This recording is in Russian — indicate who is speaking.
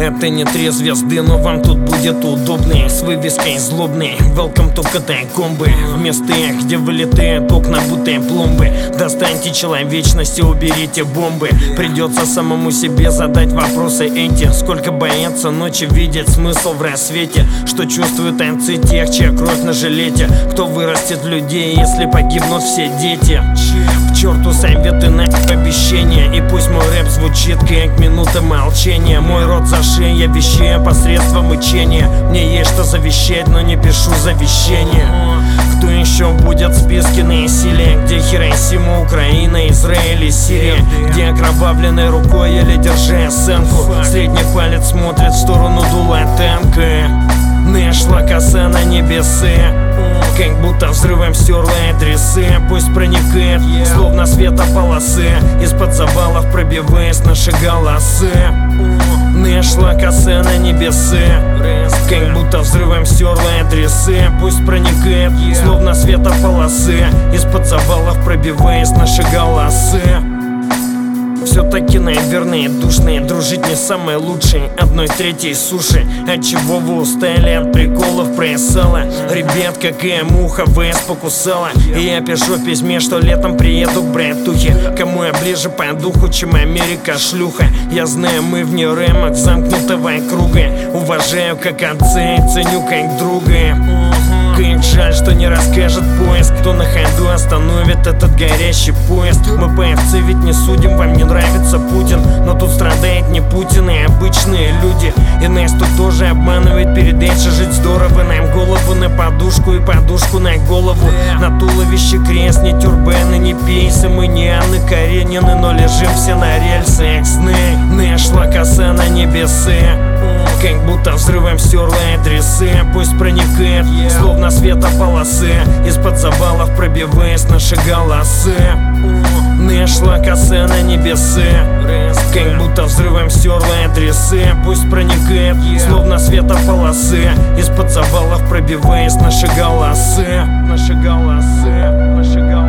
Speaker 1: Это не 3 звезды, но вам тут будет удобнее. С вывеской злобной Welcome to катакомбы. В местах, где вылетают окна, будто пломбы. Достаньте человечность и уберите бомбы. Придется самому себе задать вопросы эти. Сколько боятся ночи видеть смысл в рассвете? Что чувствуют танцы тех, чья кровь на жилете? Кто вырастет людей, если погибнут все дети? К черту советы на обещания. И пусть мой рэп звучит как минута молчания. Мой рот за шеей, я вещаю посредством мычения. Мне есть что завещать, но не пишу завещание. Кто еще будет в списке насилия? Где Хиросима, Украина, Израиль и Сирия? Где окровавленной рукой, еле держа оценку, средний палец смотрит в сторону дула танка. Нашла коса на небесы, как будто взрывом стерла адресы. Пусть проникает, словно светополосы, из-под завалов пробиваясь наши голосы. Нашла коса на небесы, как будто взрывом стерла адресы. Пусть проникает, словно светополосы, из-под завалов пробиваясь наши голосы. Все-таки, наверное, душные. Дружить не самое лучшее. 1/3 суши. Отчего вы устали от приколов про сало? Ребят, какая муха вас покусала. И я пишу в письме, что летом приеду к братухе. Кому я ближе по духу, чем Америка шлюха? Я знаю, мы вне рамок замкнутого круга. Уважаю как отца и ценю как друга. Как жаль, что не расскажет поезд, кто на ходу остановит этот горящий поезд. Мы певцы ведь не судим, вам не нравится Путин, но тут страдает не Путин и обычные люди. И нас тут тоже обманывает передача «Жить здорово». Нам голову на подушку и подушку на голову. На туловище крест, не тюрбаны, не пейсы. Мы не Анны Каренины, но лежим все на рельсах. Сны, нашла коса на небесы, как будто взрывом стерла адресы. Пусть проникает, словно светополосы, из-под завалов пробиваясь наши голосы. Нашла коса на небесы, как будто взрывом стерла адресы. Пусть проникает, словно светополосы, из-под завалов пробиваясь наши голосы. Наши голосы, наши голосы.